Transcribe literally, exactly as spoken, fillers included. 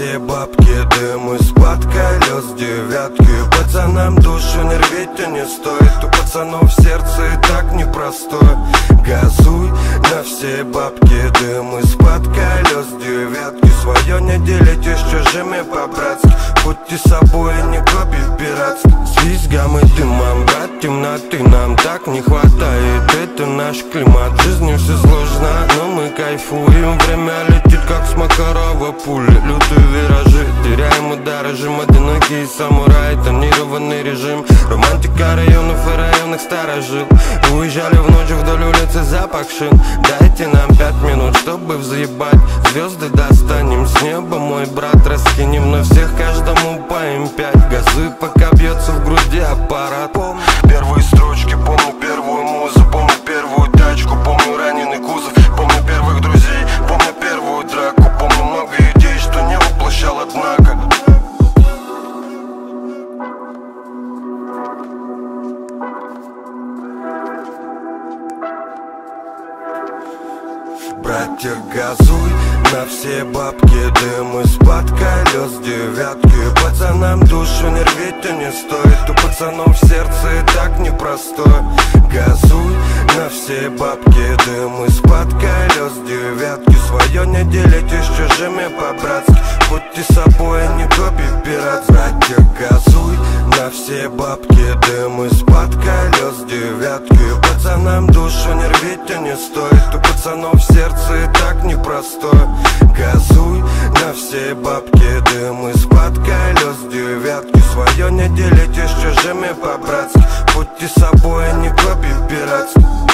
все бабки дым из-под колес девятки. Пацанам душу не рвите не стоит, у пацанов сердце и так непростое. Газуй на все бабки дым из-под колес девятки. Свое не делите с чужими по-братски, будьте собой, не копий пиратски. С визгом и дымом, брат, темноты нам так не хватает. Это наш климат, жизни все сложно, но мы кайфуем. Время летит как с Макарова пули, лютые виражи, теряем удар, режим одинокий самурай, тонированный режим. Романтика районов и районных старожил. Уезжали в ночь вдоль улицы запах шин. Дайте нам пять минут, чтобы взъебать звезды достанем с неба, мой брат, раскинем на всех, каждому по эм пять. Газуй, пока бьется в груди аппарат. Помню первые строчки, помню первую музу, помню первую тачку, помню раненый кузов, помню первых друзей, помню первую драку, помню много идей, что не воплощал, однако. Братья, газуй на все бабки дым из-под колес девятки. Пацанам душу не рвите не стоит, у пацанов сердце и так непростое. Газуй на все бабки дым из-под колес девятки. Свое не делите с чужими по-братски, будьте собой, не копий пират. Братья, газуй на все бабки дым из-под колес девятки. Пацанам душу не рвите не стоит, у пацанов сердце и так непростое. Газуй на все бабки дым из-под колес девятки. Свое не делите с чужими по-братски, будьте собой, не копий пиратски.